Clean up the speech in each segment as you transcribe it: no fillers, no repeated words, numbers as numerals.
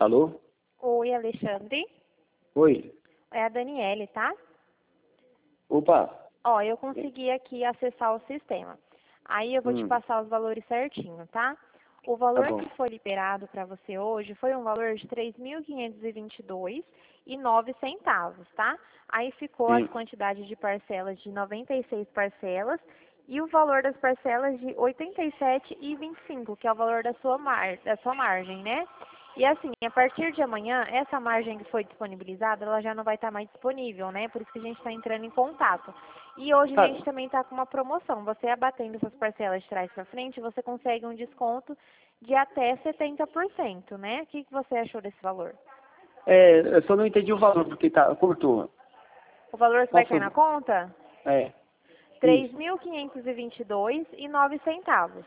Alô? Oi, Alexandre. Oi. É a Daniele, tá? Opa. Ó, eu consegui aqui acessar o sistema. Aí eu vou te Hum, passar os valores certinho, tá? O tá valor bom. que foi liberado para você hoje foi um valor de 3.522,09 centavos, tá? Aí ficou as Sim. quantidades de parcelas de 96 parcelas e o valor das parcelas de 87,25, que é o valor da sua margem, né? E assim, a partir de amanhã, essa margem que foi disponibilizada, ela já não vai estar mais disponível, né? Por isso que a gente está entrando em contato. E hoje a Tá. gente também está com uma promoção. Você abatendo essas parcelas de trás para frente, você consegue um desconto de até 70%, né? O que você achou desse valor? Eu só não entendi o valor, porque cortou. O valor que Qual vai foi? cair na conta? É, três isso. mil quinhentos e vinte e dois e nove centavos.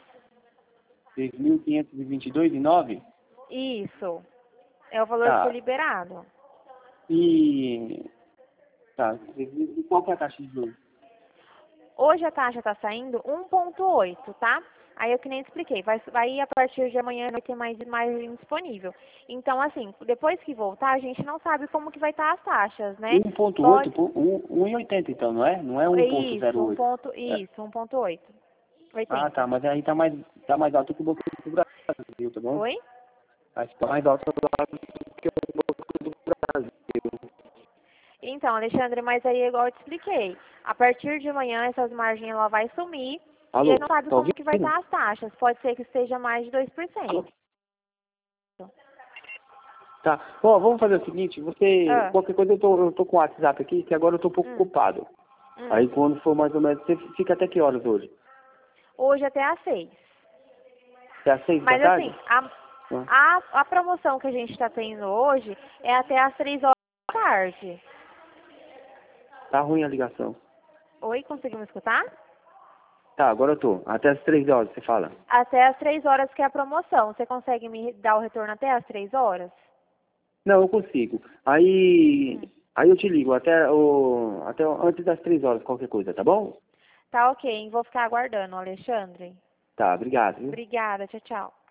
3.522,09? Isso. É o valor que foi Tá. liberado. E... Tá. E qual que é a taxa de juros? Hoje a taxa está saindo 1,8, tá? Aí eu que nem expliquei, vai a partir de amanhã vai ter mais margem disponível. Então, assim, depois que voltar, a gente não sabe como que vai estar as taxas, né? 1,8, Pode, 1,80 então, não é? Não é isso, 1,08. É. 1,8, Ah, tá, 80. mas aí tá mais alto que o Banco do Brasil, tá bom? Oi? Acho que tá mais alto que o Banco do Brasil. Então, Alexandre, mas aí igual eu te expliquei, a partir de amanhã essas margens ela vai sumir e a Alô, gente não sabe tá como que vai ouvindo? estar as taxas. Pode ser que esteja mais de 2%. Alô? Tá. Bom, vamos fazer o seguinte, Ah, qualquer coisa eu tô com o WhatsApp aqui, que agora eu tô um pouco hum, ocupado. hum. Aí quando for mais ou menos, você fica até que horas hoje? Hoje até às 6. Até às 6 da Mas tarde? assim, Ah, a promoção que a gente está tendo hoje é até às 3 horas da tarde. tá ruim a ligação. Oi, conseguiu me escutar? Tá, agora eu tô. Até às 3 horas, você fala. Até às 3 horas que é a promoção. Você consegue me dar o retorno até às 3 horas? Não, eu consigo. Hum. Aí eu te ligo até antes das 3 horas, qualquer coisa, tá bom? Tá ok, vou ficar aguardando, Alexandre. Tá, obrigado, viu? Obrigada, tchau, tchau.